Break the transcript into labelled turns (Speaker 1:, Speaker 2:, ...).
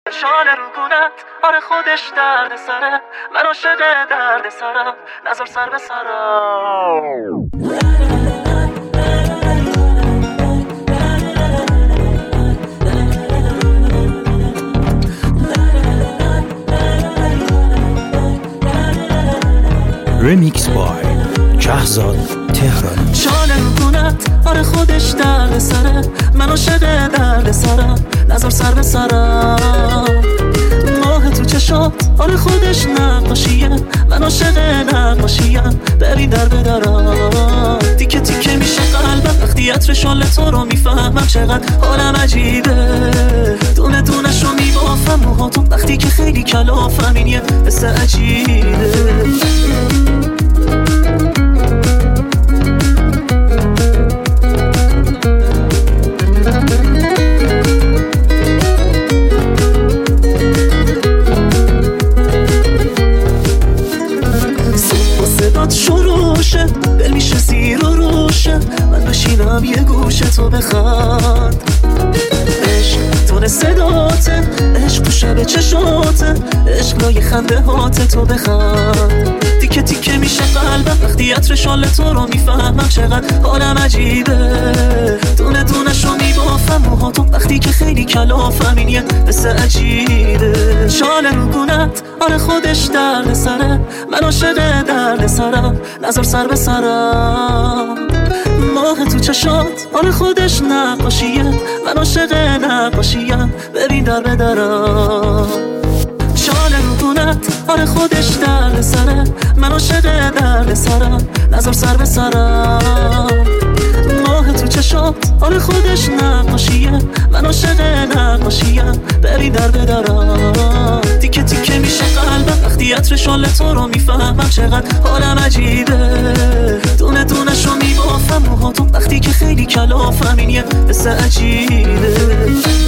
Speaker 1: شانه رو گونت آره خودش درد سره، من عاشق درد سرم، نظر سر به سرم.
Speaker 2: ریمیکس بای شهزاد تهرانی.
Speaker 1: شانه رو گونت آره خودش درد سره، من عاشق درد سرم، نظر سر به سرم. ماه تو چشات آره خودش نقاشیه، من عاشق نقاشیم، ببین در به درم. تیکه تیکه میشه قلبم وقتی عطر شال تو رو میفهمم، چقدر حالم عجیبه. دونه دونش رو میبافم موهاتو وقتی که خیلی کلافم، این یه حس عجیبه. شروشه دل میشه زیر و روشه، من بشینم یه گوشه تو بخند. عشق تون صداته، عشق تو شب چشاته، عشق لای خنده هاته تو بخند. تیکه تیکه میشه قلبم وقتی عطر شال تو رو میفهمم، چقدر حالم عجیبه. دونه دونش رو میبافم موهاتو وقتی که خیلی کلافم، این یه حس عجیبه. شال رو گونت آره خودش درد سره، من عاشق درد سرم، نظر سر به سرم. ماه تو چشات آره خودش نقاشیه، من عاشق نقاشیم، ببین در به درم. شال رو گونت آره خودش درد سره، من عاشق درد سرم، نظر سر به سرم. ماه تو چشات آره خودش نقاشیه، من عاشق نقاشیم، ببین در به درم. تیکه تیکه میشه قلبم وقتی عطر شال تو رو میفهمم، چقدر حالم عجیبه. دونه دونش رو میبافم موهاتو وقتی که خیلی کلافم، این یه حس عجیبه.